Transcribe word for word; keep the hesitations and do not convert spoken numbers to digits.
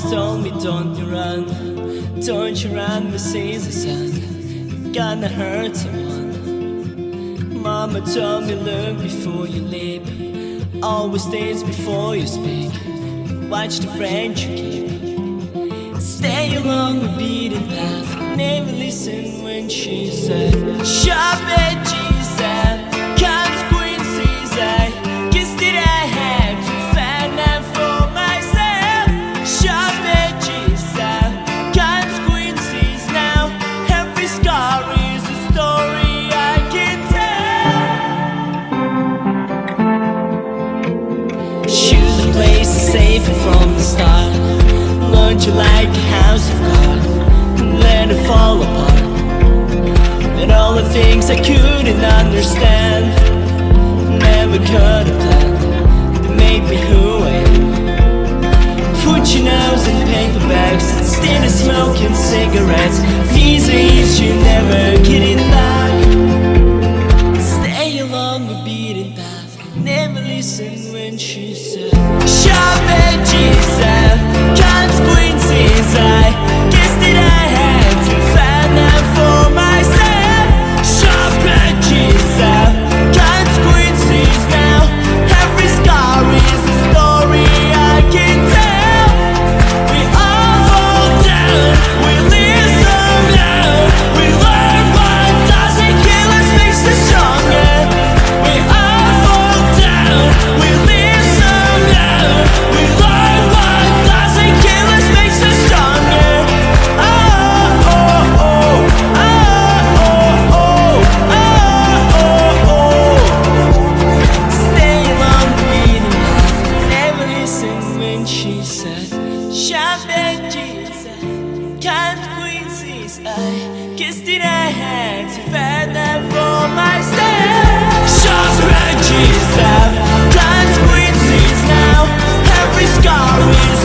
told me don't you run, don't you run, this is the sun, gonna hurt someone. Mama told me look before you leap, always think before you speak, watch the friend you keep. Stay along the beaten path, never listen when she said sharp edges and consequences. I guess that I had to find out for myself. Sharp edges and consequences. Now every scar is a story I can tell. Should the place is safer from the start. Learned you like a house of cards, and let it fall apart. And all the things I couldn't understand, never could have planned, that made me who I am. Put your nose in paper bags instead of smoking cigarettes. These days you never get it back. Stay along the beaten path, never listen when she said sharp edges and consequences. I guess that I had to find out for myself. Sharp edges and consequences. Now every scar is a story I can tell. We all fall down, we live somehow. We learn what doesn't kill us makes us stronger. We all fall down, we live somehow. We learn what doesn't kill us makes us stronger. Oh, oh, oh, oh, oh, oh, oh, oh. Stay along the beaten path, never listen when she said sharp edges and consequences. I guess that I had to find that for myself. Sharp edges and consequences. Now every scar is